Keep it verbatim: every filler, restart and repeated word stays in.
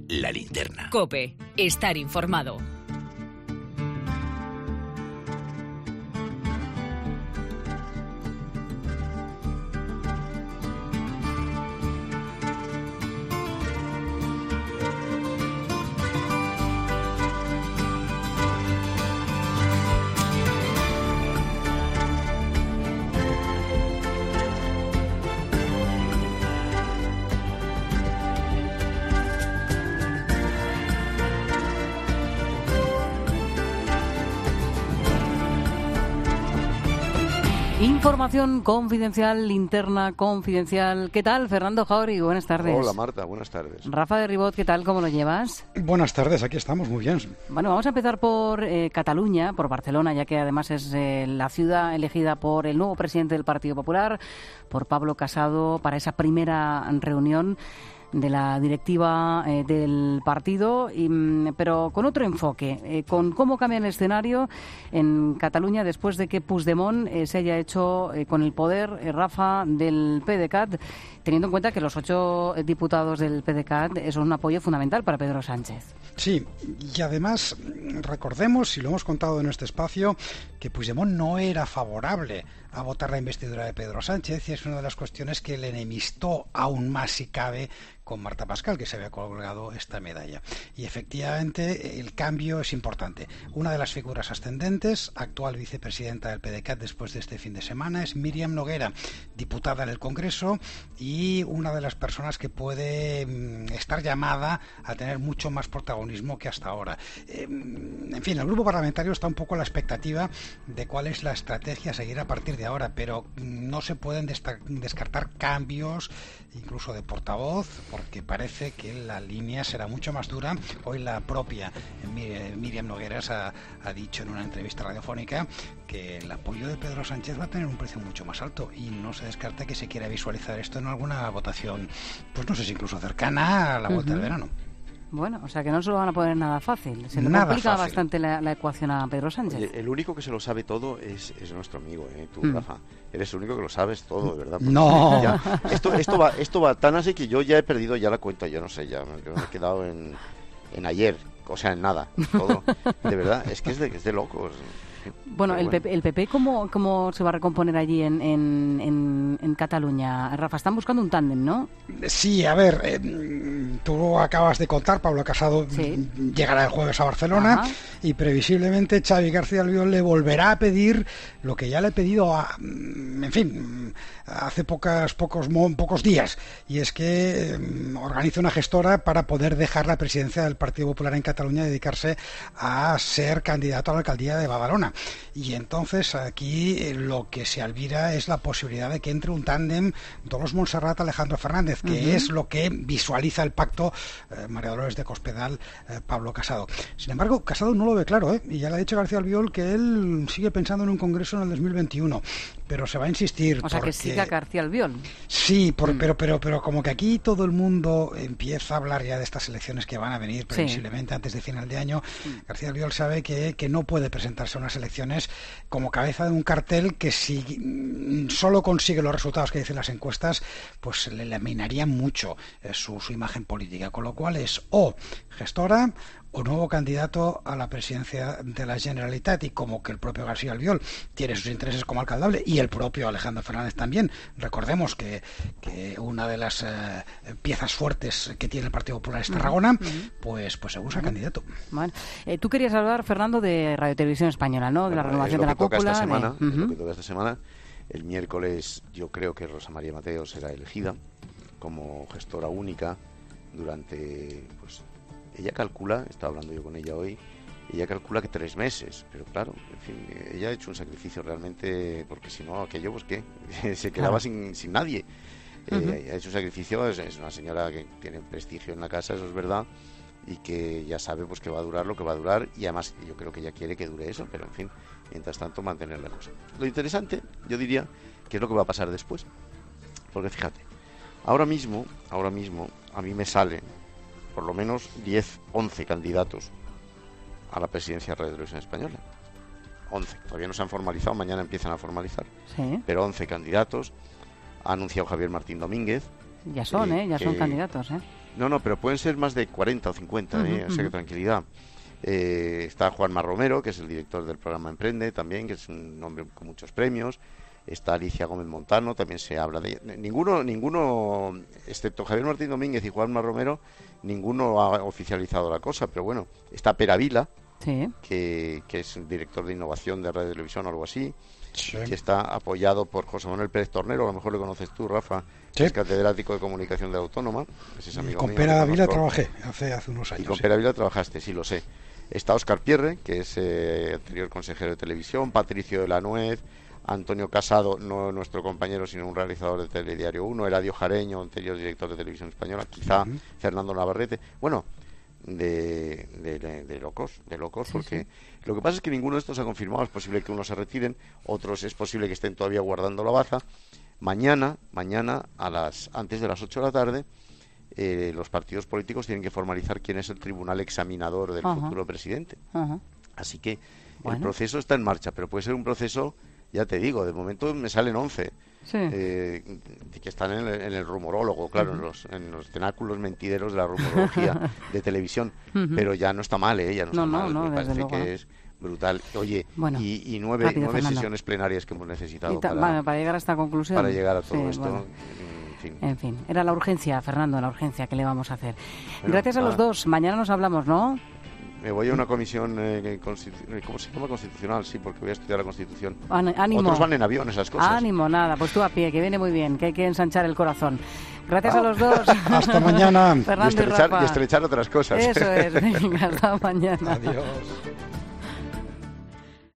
La Linterna. COPE. Estar informado. Información confidencial, linterna confidencial. ¿Qué tal, Fernando Jauregui? Buenas tardes. Hola, Marta, buenas tardes. Rafa de Ribot, ¿qué tal? ¿Cómo lo llevas? Buenas tardes, aquí estamos, muy bien. Bueno, vamos a empezar por eh, Cataluña, por Barcelona, ya que además es eh, la ciudad elegida por el nuevo presidente del Partido Popular, por Pablo Casado, para esa primera reunión de la directiva eh, del partido, y, pero con otro enfoque, eh, con cómo cambia el escenario en Cataluña después de que Puigdemont eh, se haya hecho eh, con el poder, eh, Rafa, del PDeCAT, teniendo en cuenta que los ocho diputados del PDeCAT son un apoyo fundamental para Pedro Sánchez. Sí, y además recordemos, y lo hemos contado en este espacio, que Puigdemont no era favorable a votar la investidura de Pedro Sánchez, y es una de las cuestiones que le enemistó aún más, si cabe, con Marta Pascal, que se había colgado esta medalla. Y efectivamente el cambio es importante. Una de las figuras ascendentes, actual vicepresidenta del PDeCAT después de este fin de semana, es Míriam Noguera, diputada en el Congreso y una de las personas que puede mm, estar llamada a tener mucho más protagonismo que hasta ahora. Eh, en fin, el grupo parlamentario está un poco a la expectativa de cuál es la estrategia a seguir a partir de ahora, pero no se pueden desta- descartar cambios, incluso de portavoz, porque parece que la línea será mucho más dura. Hoy la propia Míriam Nogueras ha, ha dicho en una entrevista radiofónica que el apoyo de Pedro Sánchez va a tener un precio mucho más alto, y no se descarta que se quiera visualizar esto en alguna votación, pues no sé si incluso cercana a la vuelta uh-huh. del verano. Bueno, o sea que no se lo van a poner nada fácil. Se le nada complica fácil. bastante la, la ecuación a Pedro Sánchez. Oye, el único que se lo sabe todo es, es nuestro amigo, ¿eh? Tú, mm. Rafa. Eres el único que lo sabes todo, de verdad. No. Ya, esto, esto, va, esto va tan así que yo ya he perdido ya la cuenta, yo no sé, ya me, me he quedado en, en ayer, o sea, en nada. Todo. De verdad, es que es de, es de locos. Bueno, el P P, el P P ¿cómo, cómo se va a recomponer allí en, en, en, en Cataluña? Rafa, están buscando un tándem, ¿no? Sí, a ver, eh, tú acabas de contar, Pablo Casado sí. llegará el jueves a Barcelona. Ajá. Y previsiblemente Xavi García Albiol le volverá a pedir lo que ya le he pedido, a, en fin, hace pocas, pocos, pocos días, y es que eh, organice una gestora para poder dejar la presidencia del Partido Popular en Cataluña y dedicarse a ser candidato a la alcaldía de Badalona. Y entonces aquí eh, lo que se albira es la posibilidad de que entre un tándem Dolors Montserrat Alejandro Fernández, que uh-huh. es lo que visualiza el pacto eh, María Dolores de Cospedal eh, Pablo Casado. Sin embargo, Casado no lo ve claro, ¿eh? Y ya le ha dicho García Albiol que él sigue pensando en un congreso en el dos mil veintiuno, pero se va a insistir. O sea, porque... que siga García Albiol. Sí, por, mm. pero, pero, pero como que aquí todo el mundo empieza a hablar ya de estas elecciones que van a venir previsiblemente sí. antes de final de año. Mm. García Albiol sabe que, que no puede presentarse a unas elecciones como cabeza de un cartel que, si solo consigue los resultados que dicen las encuestas, pues le laminaría mucho eh, su, su imagen política, con lo cual es o gestora o nuevo candidato a la presidencia de la Generalitat. Y como que el propio García Albiol tiene sus intereses como alcaldable, y el propio Alejandro Fernández también, recordemos que, que una de las eh, piezas fuertes que tiene el Partido Popular es Tarragona, uh-huh. pues, pues se busca uh-huh. candidato. Bueno, eh, tú querías hablar, Fernando, de Radio Televisión Española, ¿no? De bueno, la renovación de la cúpula. Esta semana, de... uh-huh. Es lo que toca esta semana. El miércoles yo creo que Rosa María Mateo será elegida como gestora única durante, pues, ella calcula, estaba hablando yo con ella hoy, ella calcula que tres meses, pero claro, en fin, ella ha hecho un sacrificio realmente, porque si no, aquello, pues qué, se quedaba claro. sin, sin nadie. Uh-huh. Eh, ha hecho un sacrificio, es, es una señora que tiene prestigio en la casa, eso es verdad, y que ya sabe pues que va a durar lo que va a durar, y además yo creo que ella quiere que dure eso, pero en fin, mientras tanto mantener la cosa. Lo interesante, yo diría, que es lo que va a pasar después, porque fíjate, ahora mismo, ahora mismo, a mí me salen por lo menos diez, once candidatos a la presidencia de Radio Televisión Española. once, todavía no se han formalizado, mañana empiezan a formalizar, sí. pero once candidatos. Ha anunciado Javier Martín Domínguez. Ya son, ¿eh? ¿eh? Ya que, son candidatos, ¿eh? No, no, pero pueden ser más de cuarenta o cincuenta, uh-huh, ¿eh? O sea que tranquilidad. Eh, está Juanma Romero, que es el director del programa Emprende también, que es un hombre con muchos premios. Está Alicia Gómez Montano, también se habla de ella. Ninguno, ninguno, excepto Javier Martín Domínguez y Juanma Romero, ninguno ha oficializado la cosa, pero bueno, está Pera Vila, sí. que, que es el director de innovación de Radio y Televisión o algo así, sí. que está apoyado por José Manuel Pérez Tornero, a lo mejor lo conoces tú, Rafa, sí. que es catedrático de comunicación de la Autónoma. Ese es amigo con mío, Pera Vila trabajé hace, hace unos años. Y con sí. Pera Vila trabajaste, sí, lo sé. Está Óscar Pierre, que es eh, anterior consejero de televisión, Patricio de la Nuez, Antonio Casado, no nuestro compañero, sino un realizador de Telediario uno, Eladio Jareño, anterior director de Televisión Española, quizá uh-huh. Fernando Navarrete. Bueno, de, de, de, de locos, de locos, sí, porque sí. lo que pasa es que ninguno de estos ha confirmado. Es posible que unos se retiren, otros es posible que estén todavía guardando la baza. Mañana, mañana a las antes de las ocho de la tarde, eh, los partidos políticos tienen que formalizar quién es el tribunal examinador del uh-huh. futuro presidente. Uh-huh. Así que bueno. el proceso está en marcha, pero puede ser un proceso... Ya te digo, de momento me salen once sí. eh, que están en el, en el rumorólogo, claro, uh-huh. en, los, en los cenáculos mentideros de la rumorología de televisión, uh-huh. pero ya no está mal, ¿eh? Ya no, no está no, mal, no, me parece que es brutal. Oye, bueno, y, y nueve, rápido, nueve sesiones plenarias que hemos necesitado ta- para, para llegar a esta conclusión. Para llegar a todo sí, esto. Bueno. En fin. en fin, era la urgencia, Fernando, la urgencia, ¿qué le vamos a hacer? Bueno, Gracias a nada. los dos, mañana nos hablamos, ¿no? Me voy a una comisión, eh, constitu- ¿cómo se llama? Constitucional, sí, porque voy a estudiar la Constitución. Ánimo. Otros van en avión, esas cosas. Ánimo, nada, pues tú a pie, que viene muy bien, que hay que ensanchar el corazón. Gracias ah. a los dos. Hasta mañana. Fernando y, estrechar, y, y estrechar otras cosas. Eso es, venga, hasta mañana. Adiós.